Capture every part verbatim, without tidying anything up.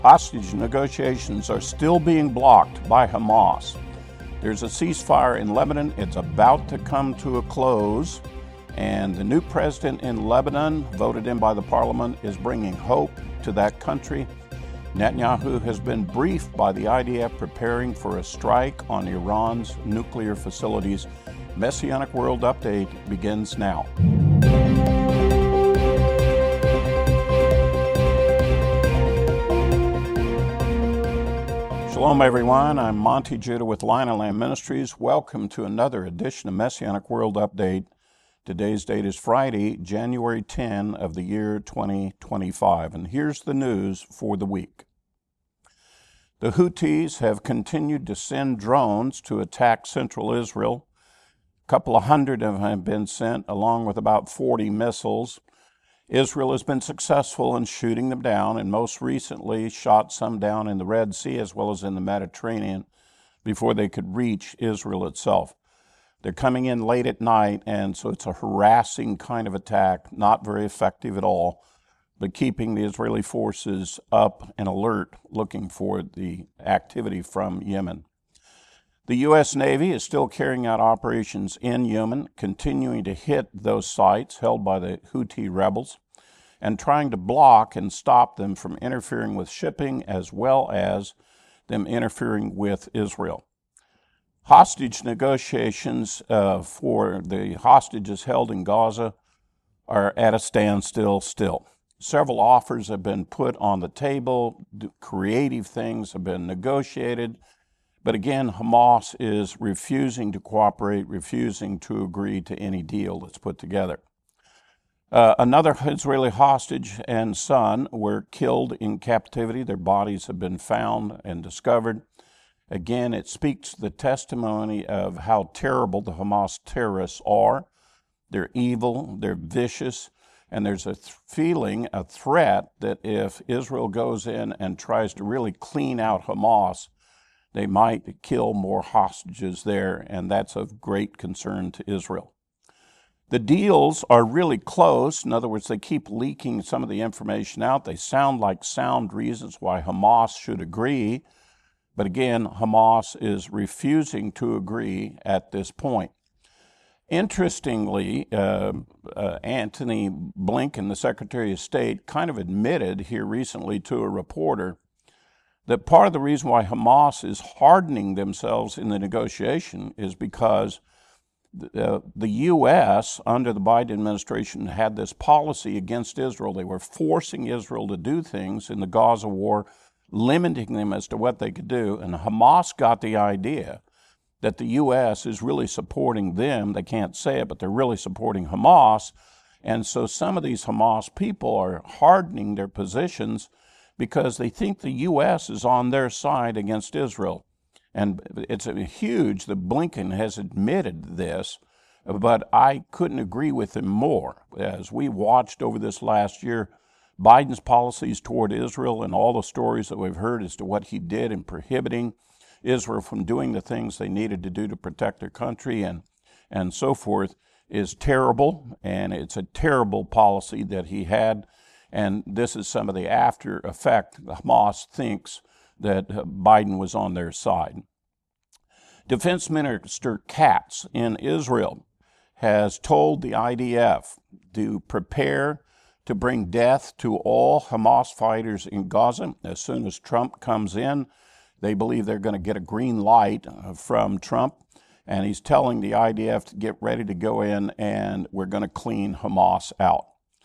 Hostage negotiations are still being blocked by Hamas. There's a ceasefire in Lebanon. It's about to come to a close. And the new president in Lebanon, voted in by the parliament, is bringing hope to that country. Netanyahu has been briefed by the I D F preparing for a strike on Iran's nuclear facilities. Messianic World Update begins now. Shalom, everyone. I'm Monty Judah with Lion and Lamb Ministries. Welcome to another edition of Messianic World Update. Today's date is Friday, January tenth of the year twenty twenty-five. And here's the news for the week. The Houthis have continued to send drones to attack central Israel. A couple of hundred of them have been sent, along with about forty missiles. Israel has been successful in shooting them down, and most recently shot some down in the Red Sea as well as in the Mediterranean before they could reach Israel itself. They're coming in late at night, and so it's a harassing kind of attack, not very effective at all, but keeping the Israeli forces up and alert, looking for the activity from Yemen. The U S Navy is still carrying out operations in Yemen, continuing to hit those sites held by the Houthi rebels, and trying to block and stop them from interfering with shipping as well as them interfering with Israel. Hostage negotiations uh, for the hostages held in Gaza are at a standstill still. Several offers have been put on the table, creative things have been negotiated, but again, Hamas is refusing to cooperate, refusing to agree to any deal that's put together. Uh, another Israeli hostage and son were killed in captivity. Their bodies have been found and discovered. Again, it speaks to the testimony of how terrible the Hamas terrorists are. They're evil, they're vicious, and there's a th- feeling, a threat that if Israel goes in and tries to really clean out Hamas, they might kill more hostages there, and that's of great concern to Israel. The deals are really close. In other words, they keep leaking some of the information out. They sound like sound reasons why Hamas should agree. But again, Hamas is refusing to agree at this point. Interestingly, uh, uh, Antony Blinken, the Secretary of State, kind of admitted here recently to a reporter that part of the reason why Hamas is hardening themselves in the negotiation is because the, uh, the U S, under the Biden administration, had this policy against Israel. They were forcing Israel to do things in the Gaza war, limiting them as to what they could do. And Hamas got the idea that the U S is really supporting them. They can't say it, but they're really supporting Hamas. And so some of these Hamas people are hardening their positions because they think the U S is on their side against Israel. And it's huge that Blinken has admitted this, but I couldn't agree with him more. As we watched over this last year, Biden's policies toward Israel and all the stories that we've heard as to what he did in prohibiting Israel from doing the things they needed to do to protect their country and, and so forth is terrible, and it's a terrible policy that he had. And this is some of the after effect. Hamas thinks that Biden was on their side. Defense Minister Katz in Israel has told the I D F to prepare to bring death to all Hamas fighters in Gaza. As soon as Trump comes in, they believe they're going to get a green light from Trump. And he's telling the I D F to get ready to go in and we're going to clean Hamas out.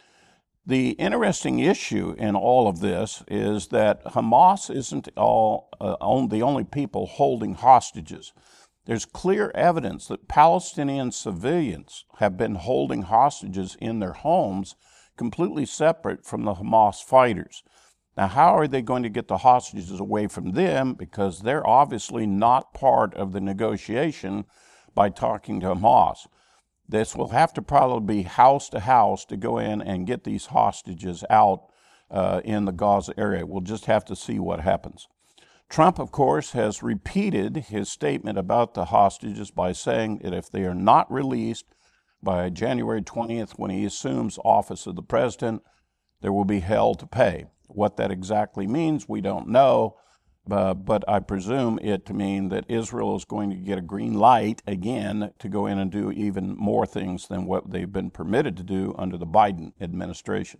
The interesting issue in all of this is that Hamas isn't all uh, on the only people holding hostages. There's clear evidence that Palestinian civilians have been holding hostages in their homes completely separate from the Hamas fighters. Now, how are they going to get the hostages away from them? Because they're obviously not part of the negotiation by talking to Hamas. This will have to probably be house to house to go in and get these hostages out uh, in the Gaza area. We'll just have to see what happens. Trump, of course, has repeated his statement about the hostages by saying that if they are not released by January twentieth, when he assumes office of the president, there will be hell to pay. What that exactly means, we don't know, uh, but I presume it to mean that Israel is going to get a green light again to go in and do even more things than what they've been permitted to do under the Biden administration.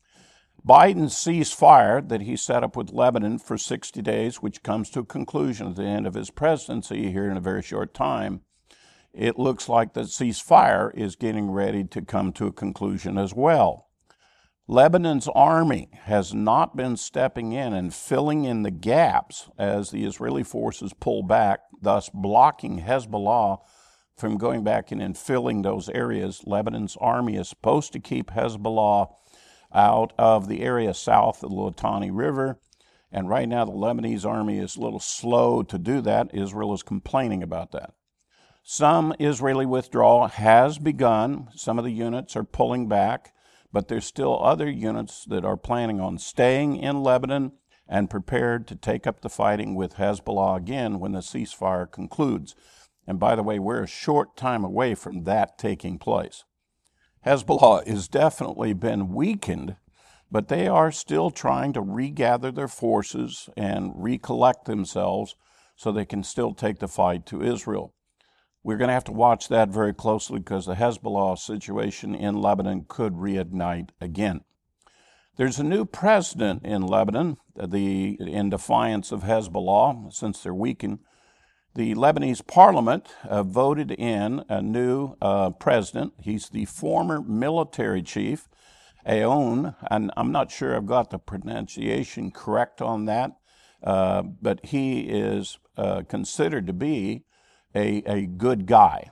Biden's ceasefire that he set up with Lebanon for sixty days, which comes to a conclusion at the end of his presidency here in a very short time, it looks like the ceasefire is getting ready to come to a conclusion as well. Lebanon's army has not been stepping in and filling in the gaps as the Israeli forces pull back, thus blocking Hezbollah from going back in and filling those areas. Lebanon's army is supposed to keep Hezbollah out of the area south of the Litani River, and right now the Lebanese army is a little slow to do that. Israel is complaining about that. Some Israeli withdrawal has begun. Some of the units are pulling back, but there's still other units that are planning on staying in Lebanon and prepared to take up the fighting with Hezbollah again when the ceasefire concludes. And by the way, we're a short time away from that taking place. Hezbollah has definitely been weakened, but they are still trying to regather their forces and recollect themselves so they can still take the fight to Israel. We're going to have to watch that very closely because the Hezbollah situation in Lebanon could reignite again. There's a new president in Lebanon, the, in defiance of Hezbollah, since they're weakened. The Lebanese parliament uh, voted in a new uh, president. He's the former military chief, Aoun, and I'm not sure I've got the pronunciation correct on that, uh, but he is uh, considered to be A, a good guy,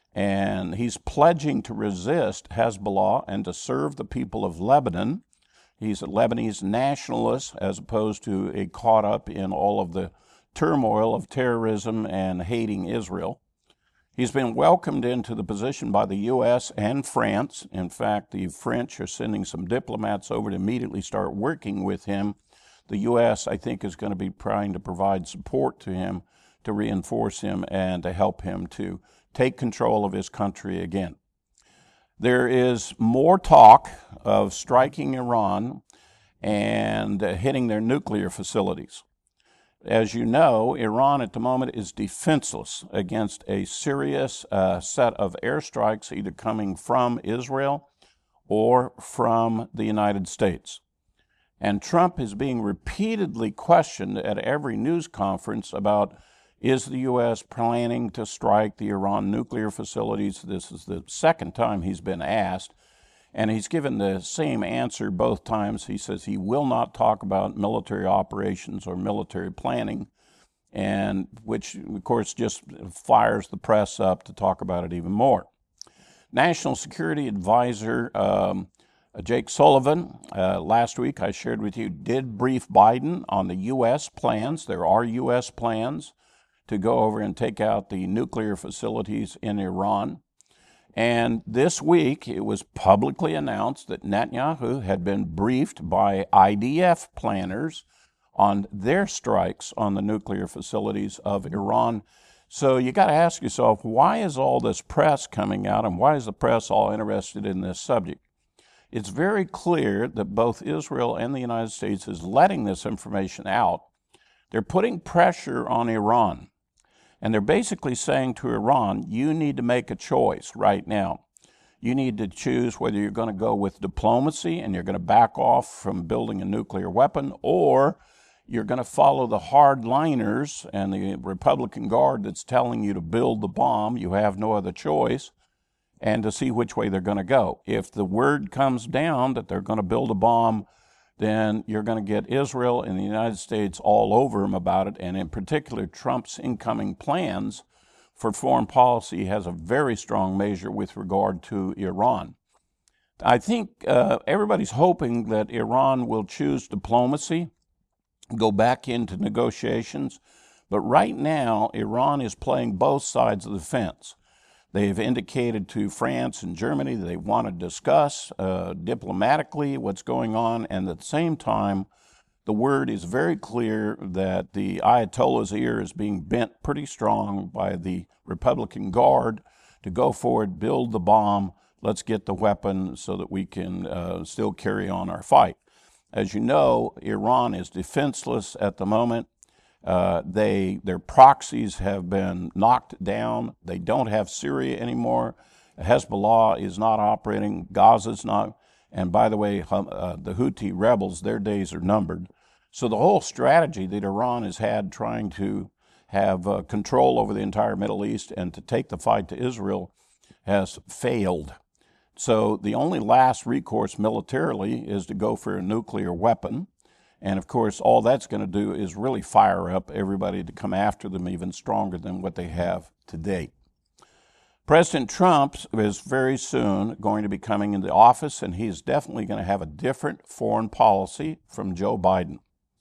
and he's pledging to resist Hezbollah and to serve the people of Lebanon. He's a Lebanese nationalist as opposed to a caught up in all of the turmoil of terrorism and hating Israel. He's been welcomed into the position by the U S and France. In fact, the French are sending some diplomats over to immediately start working with him. The U S, I think, is going to be trying to provide support to him to reinforce him and to help him to take control of his country again. There is more talk of striking Iran and uh, hitting their nuclear facilities. As you know, Iran at the moment is defenseless against a serious uh, set of airstrikes either coming from Israel or from the United States. And Trump is being repeatedly questioned at every news conference about, is the U S planning to strike the Iran nuclear facilities? This is the second time he's been asked, and he's given the same answer both times. He says he will not talk about military operations or military planning, and which, of course, just fires the press up to talk about it even more. National Security Advisor um, Jake Sullivan, uh, last week I shared with you, did brief Biden on the U S plans. There are U S plans to go over and take out the nuclear facilities in Iran. And this week, it was publicly announced that Netanyahu had been briefed by I D F planners on their strikes on the nuclear facilities of Iran. So you got to ask yourself, why is all this press coming out, and why is the press all interested in this subject? It's very clear that both Israel and the United States is letting this information out. They're putting pressure on Iran. And they're basically saying to Iran, you need to make a choice right now. You need to choose whether you're going to go with diplomacy and you're going to back off from building a nuclear weapon, or you're going to follow the hardliners and the Republican Guard that's telling you to build the bomb. You have no other choice, and to see which way they're going to go. If the word comes down that they're going to build a bomb, then you're going to get Israel and the United States all over them about it, and in particular, Trump's incoming plans for foreign policy has a very strong measure with regard to Iran. I think uh, everybody's hoping that Iran will choose diplomacy, go back into negotiations, but right now, Iran is playing both sides of the fence. They've indicated to France and Germany that they want to discuss uh, diplomatically what's going on, and at the same time, the word is very clear that the Ayatollah's ear is being bent pretty strong by the Republican Guard to go forward, build the bomb, let's get the weapon so that we can uh, still carry on our fight. As you know, Iran is defenseless at the moment. Uh, they their proxies have been knocked down. They don't have Syria anymore. Hezbollah is not operating. Gaza's not. And by the way, uh, the Houthi rebels, their days are numbered. So the whole strategy that Iran has had trying to have uh, control over the entire Middle East and to take the fight to Israel has failed. So the only last recourse militarily is to go for a nuclear weapon. And of course, all that's going to do is really fire up everybody to come after them even stronger than what they have to date. President Trump is very soon going to be coming into office, and he's definitely going to have a different foreign policy from Joe Biden.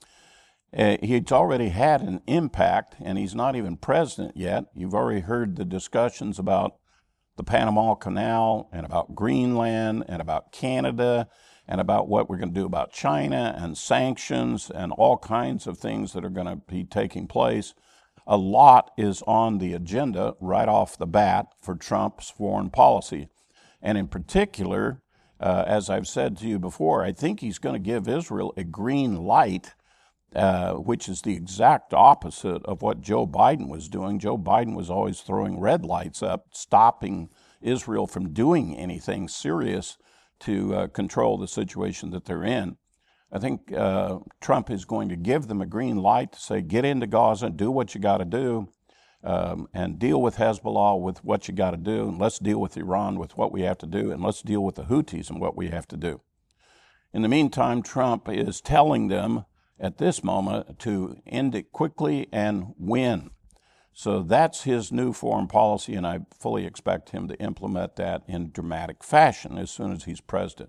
Uh, he's already had an impact, and he's not even president yet. You've already heard the discussions about the Panama Canal and about Greenland and about Canada and about what we're going to do about China and sanctions and all kinds of things that are going to be taking place. A lot is on the agenda right off the bat for Trump's foreign policy. And in particular, uh, as I've said to you before, I think he's going to give Israel a green light, uh, which is the exact opposite of what Joe Biden was doing. Joe Biden was always throwing red lights up, stopping Israel from doing anything serious to uh, control the situation that they're in. I think uh, Trump is going to give them a green light to say, get into Gaza, do what you got to do, um, and deal with Hezbollah with what you got to do, and let's deal with Iran with what we have to do, and let's deal with the Houthis and what we have to do. In the meantime, Trump is telling them at this moment to end it quickly and win. So that's his new foreign policy, and I fully expect him to implement that in dramatic fashion as soon as he's president.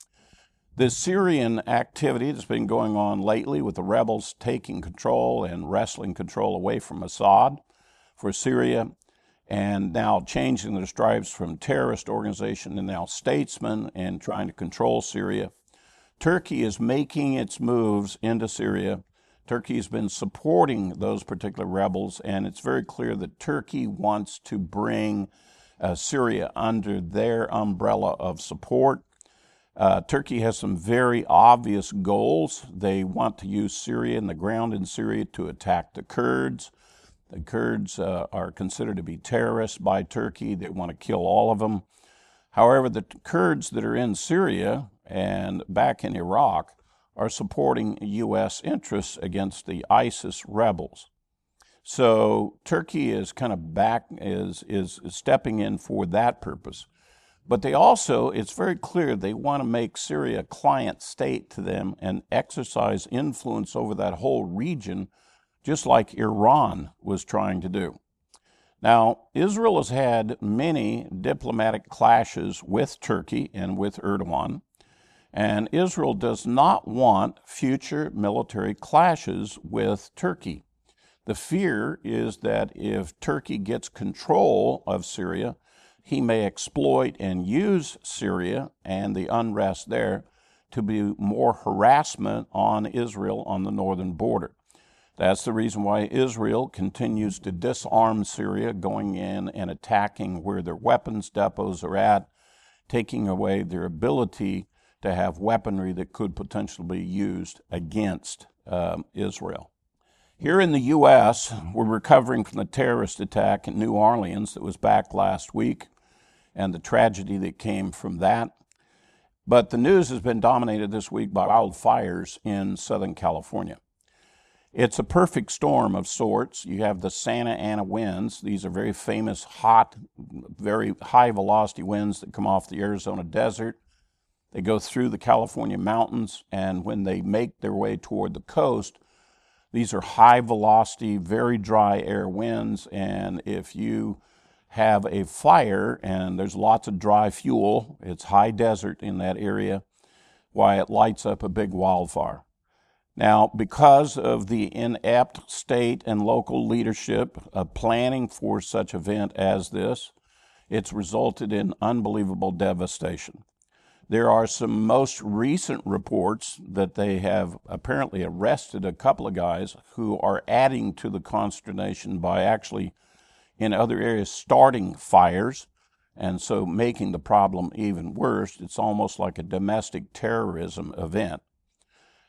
The Syrian activity that's been going on lately with the rebels taking control and wresting control away from Assad for Syria, and now changing their stripes from terrorist organization to now statesman and trying to control Syria. Turkey is making its moves into Syria. Turkey has been supporting those particular rebels, and it's very clear that Turkey wants to bring uh, Syria under their umbrella of support. Uh, Turkey has some very obvious goals. They want to use Syria and the ground in Syria to attack the Kurds. The Kurds uh, are considered to be terrorists by Turkey. They want to kill all of them. However, the Kurds that are in Syria and back in Iraq are supporting U S interests against the ISIS rebels. So Turkey is kind of back, is, is stepping in for that purpose. But they also, it's very clear, they want to make Syria a client state to them and exercise influence over that whole region, just like Iran was trying to do. Now, Israel has had many diplomatic clashes with Turkey and with Erdogan, and Israel does not want future military clashes with Turkey. The fear is that if Turkey gets control of Syria, he may exploit and use Syria and the unrest there to be more harassment on Israel on the northern border. That's the reason why Israel continues to disarm Syria, going in and attacking where their weapons depots are at, taking away their ability to have weaponry that could potentially be used against um, Israel. Here in the U S, we're recovering from the terrorist attack in New Orleans that was back last week and the tragedy that came from that. But the news has been dominated this week by wildfires in Southern California. It's a perfect storm of sorts. You have the Santa Ana winds. These are very famous, hot, very high-velocity winds that come off the Arizona desert. They go through the California mountains, and when they make their way toward the coast, these are high-velocity, very dry air winds, and if you have a fire and there's lots of dry fuel, it's high desert in that area, why it lights up a big wildfire. Now, because of the inept state and local leadership of planning for such an event as this, it's resulted in unbelievable devastation. There are some most recent reports that they have apparently arrested a couple of guys who are adding to the consternation by actually, in other areas, starting fires, and so making the problem even worse. It's almost like a domestic terrorism event.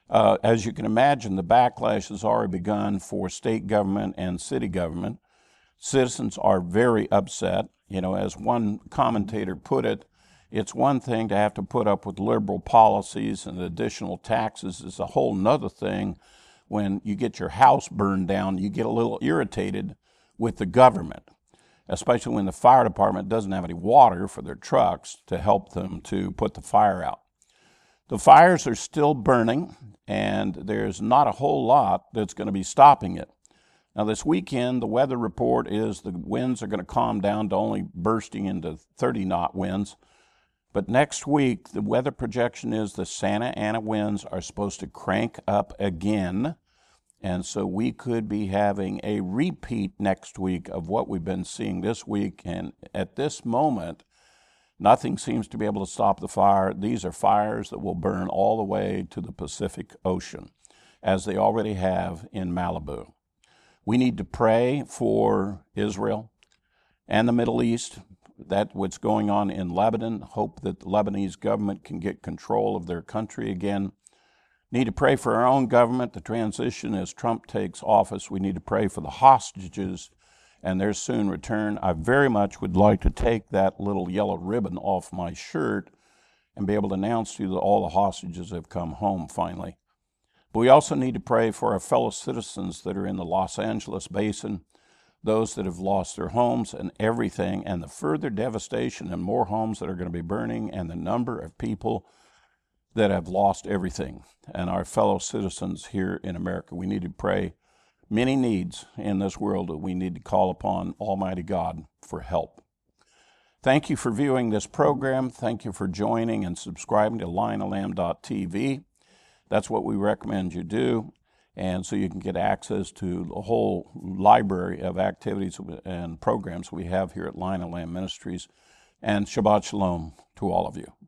Uh, as you can imagine, the backlash has already begun for state government and city government. Citizens are very upset. You know, as one commentator put it, it's one thing to have to put up with liberal policies and additional taxes. It's a whole nother thing when you get your house burned down, you get a little irritated with the government, especially when the fire department doesn't have any water for their trucks to help them to put the fire out. The fires are still burning, and there's not a whole lot that's going to be stopping it. Now, this weekend, the weather report is the winds are going to calm down to only bursting into thirty knot winds. But next week, the weather projection is the Santa Ana winds are supposed to crank up again. And so we could be having a repeat next week of what we've been seeing this week. And at this moment, nothing seems to be able to stop the fire. These are fires that will burn all the way to the Pacific Ocean, as they already have in Malibu. We need to pray for Israel and the Middle East. That what's going on in Lebanon. Hope that the Lebanese government can get control of their country again. Need to pray for our own government, the transition as Trump takes office. We need to pray for the hostages and their soon return. I very much would like to take that little yellow ribbon off my shirt and be able to announce to you that all the hostages have come home finally. But we also need to pray for our fellow citizens that are in the Los Angeles basin, those that have lost their homes and everything, and the further devastation and more homes that are going to be burning, and the number of people that have lost everything, and our fellow citizens here in America. We need to pray many needs in this world that we need to call upon Almighty God for help. Thank you for viewing this program. Thank you for joining and subscribing to lion of lamb dot t v. That's what we recommend you do. And so you can get access to the whole library of activities and programs we have here at Lion of Lamb Ministries. And Shabbat Shalom to all of you.